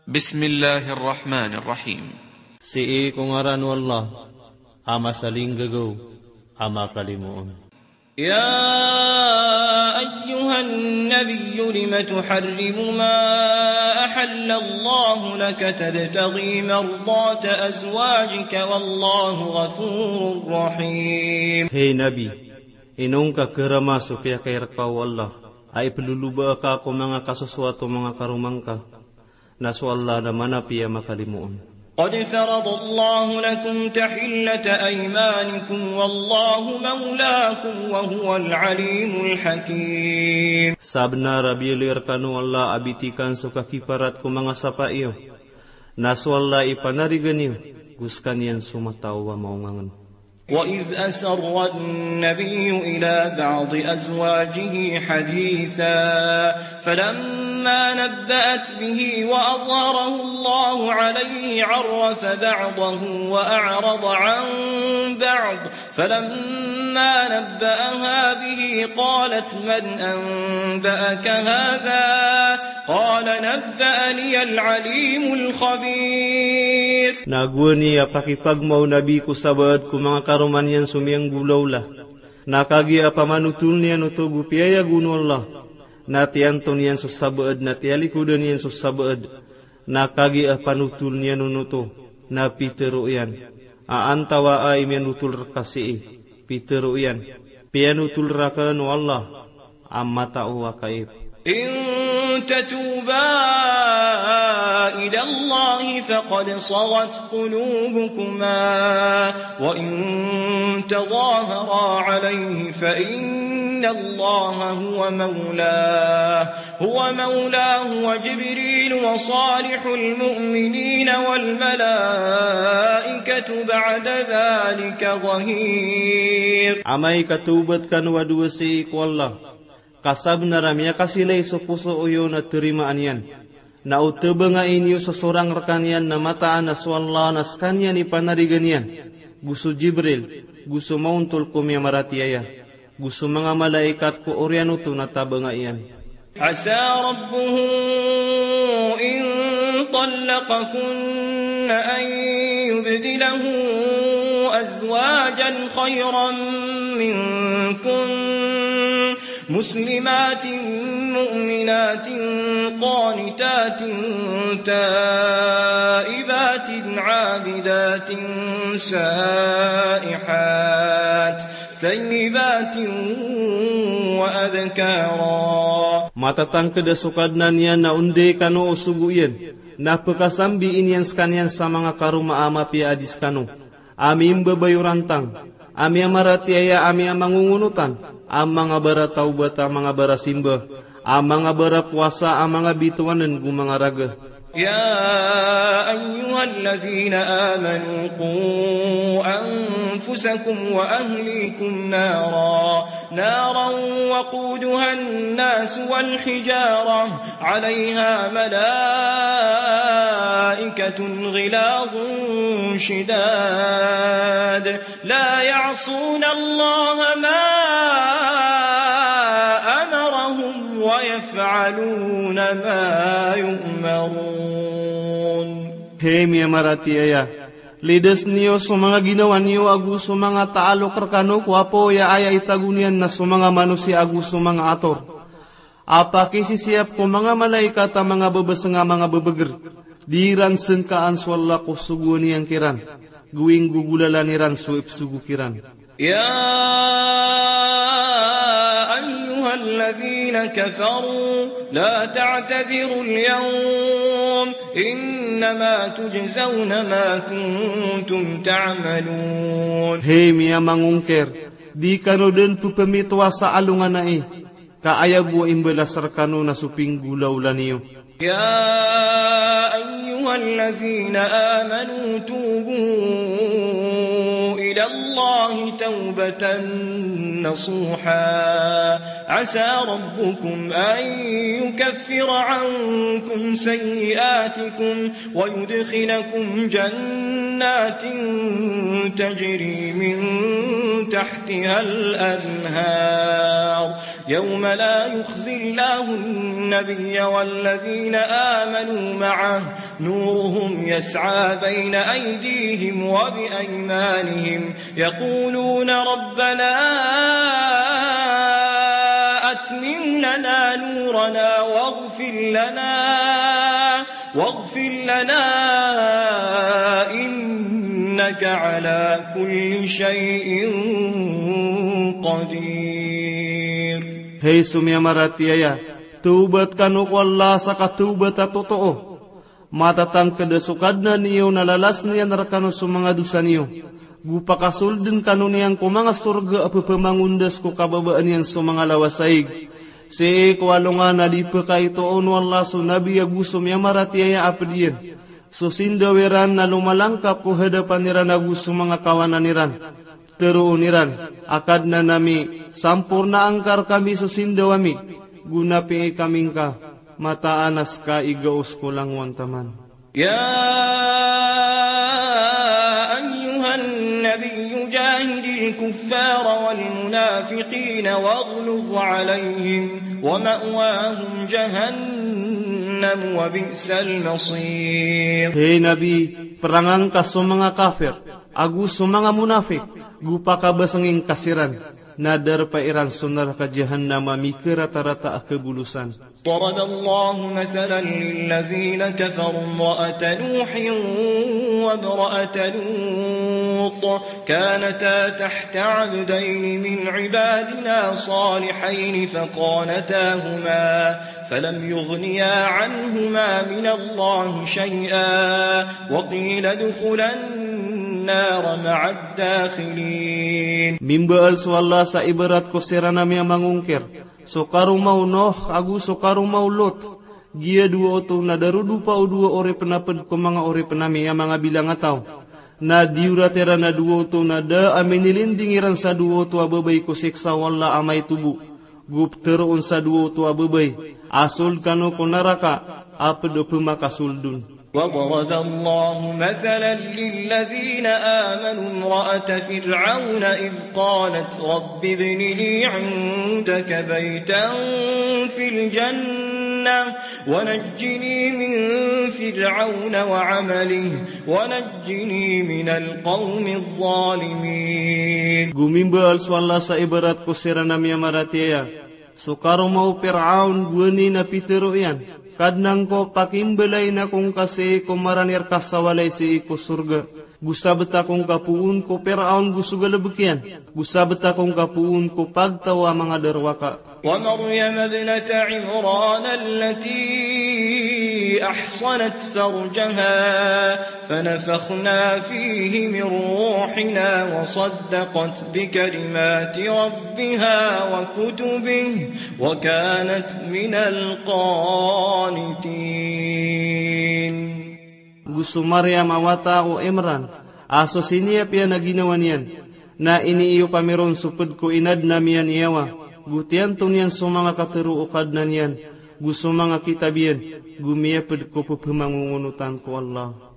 بسم الله الرحمن الرحيم. Si kung aran wallah, ama saling gagaw, ama kalimuon. يا أيها النبي لم تحرم ما أحل الله لك تبتغي مرضات أزواجك والله غفور رحيم. Hey Nabi, inong ka kerama supaya kay rakaw Allah, ay peluluba ka ko mga kasuswato mga karumang ka, naso Allah na manapiya makalimuon. قد فرض الله لكم تحلة أيمانكم والله مولاكم وهو العليم الحكيم. Sabna rabiulir kanu Allah abitikan suka kiparat ko mga sapa iyo, naso Allah ipanarigan iyo, guskan yan sumataw wa maungangan. وإذ أسر النبي إلى بعض أزواجه حديثا فلما نبأت به وأظهره الله عليه عرف بعضه وأعرض عن بعض فلما نبأها به قالت من أنبأك هذا قال نبأني العليم الخبير. Nagwani apakipagmaw nabi ko sabad ko mga karuman yan sumiyang gulaw la. Nakagi apamanutul niyan utugu piyaya guno Allah. Natianton yan susabad, natialikudan yan susabad. Nakagi apanutul niyan unuto, na pitero yan. Aantawa ay mianutul rakasi, pitero yan. Pianutul rakan Allah, ammatao wakaib. إن تتوبا إلى الله فقد صغت قلوبكما وإن تظاهرا عليه فإن الله هو مولاه وجبريل وصالح المؤمنين والملائكة بعد ذلك ظهير. Amay katubat kan waduwasik wallah. Kasab na ramya kasilay sa puso uyo na terimaan yan. Na utaba nga inyo sa surang rekan yan na mataan na swalla na skanyan ipanarigan yan. Gusto Jibril, gusto mauntul ko miya maratiyaya. Gusto mga malaikat ko oryano to nataba nga yan. Asa rabbuhu in طلقكن أن يبدله أزواجا خيرا منكن مسلمات مؤمنات قانتات تائبات عابدات سائحات ثيبات وأبكارا. Matatang kedasukadnan yan na undi kano usugu yan. Napakasambi inyan skanian sa mga karumaama pia adis kano. Ami imbabayurantang. Ami amaratiaya, ami amangungunutan. Ang mga bara taubat, ang mga bara simba, ang mga bara puasa, ang mga bituanan ng mga raga. يا أيها الذين آمنوا قوا أنفسكم وأهليكم نارا وقودها الناس والحجارة عليها ملائكة غلاظ شداد لا يعصون الله ما أمرهم ويفعلون ما يؤمرون. Hey miya maratiaya, lides niyo sa mga ginawa niyo agu sa mga taalok rekano kuapo ya aya itagunian na sa mga manusia agu sa mga ator. Apa kisisiap ko mga malaikat ang mga babas nga mga babager. Diran sengkaan swalla ko sugu niyang kiran. Guwing gugulalan niran suip sugu kiran. يا أيها الذين كفروا لا تعتذروا اليوم إنما تجزون ما كنتم تعملون. Hey miya mangungker, di kano din pupamitwa sa alungan na kaayabu imbalasar kano na suping gulaw laniyo. يا أيها الذين آمنوا توبوا إلى الله توبة نصوحا عسى ربكم أن يكفر عنكم سيئاتكم ويدخلكم جنات جنات تجري من تحتها الأنهار يوم لا يخزي الله النبي والذين آمنوا معه نورهم يسعى بين أيديهم وبأيمانهم يقولون ربنا أتمم لنا نورنا واغفر لنا إنك على كل شيء قدير. Hei sumya maratiaya, taubat kanu ku Allah saka taubat totoo. Matatang kedesukadna niyo nalalas niyan rakanu sumanga dosa niyo. Gupakasulden kanu niyang kumanga surga apa pemangundas ku kababaan niyan sumanga lawasaig. Si kualungan na di pekaitoon wallah su nabi agusum ya maratiaya apedian. Susindawiran na lumalangkap ku hadapan niran agusum mga kawanan niran. Teruuniran akad na nami sampurna angkar kami susindawami. Gunapi kaming ka mataanas ka igaus ko lang wantaman. Ya ayyuhan nabiyyu jahidil kuffara wal munafiqina waghluz alayhim wa ma'wahum jahannam wa bi'sal masir. Hei Nabi, perangang ka sa mga kafir, agus sa mga munafik, gupa ka basanging kasiran, nadar pairan sunar ka jahannama mikir rata-rata kebulusan. ضرب الله مثلا للذين كفروا امرأة نوح وامرأة لوط كانتا تحت عبدين من عبادنا صالحين فخانتاهما فلم يغنيا عنهما من الله شيئا وقيل ادخلا النار مع الداخلين. Mimbaal swalla sa ibarat ko sirana miya mangungkir. Sokaru mau Noh agu sokaru mau Lot. Gia dua oto na darudu pa o dua ore penapad ko mga ore penami ya mga bilang ataw. Na diuratera na dua oto na da aminilindingiran sa dua oto ababay ko siksa wala amay tubu. Gup teroon sa dua oto ababay. Asul kano ko naraka apad o pumakasuldun. وضرب الله مثلا للذين آمنوا امرأة فرعون إذ قالت رب ابن لي عندك بيتا في الجنة ونجني من فرعون وعمله ونجني من القوم الظالمين. Gumimbal swalla sa ibarat ko siranam ya maratiya. Sukaro mau Fir'aun guani na pitero yan. Kadnang ko pakimbalay na kung kasi kumaranir kasawalay si iko surga. Gusabet akong kapuun ko Fir'aun gusugalabukyan. Gusabet akong kapuun ko pagtawa mga darwaka. ومريم ابنة عمران التي أحصنت فرجها فنفخنا فيه من روحنا وصدقت بكلمات ربها وكتبه وكانت من القانتين. Gusto Maryam awata o Imran, aso siniya piya na ginawa niyan, na iniiyo pamiron supad ko inad na miyan iyawa. Gutian tong yan so mga katuruukad na niyan. Gusto mga kitabiyan. Gumiyapad ko po pamangungunutan ko Allah.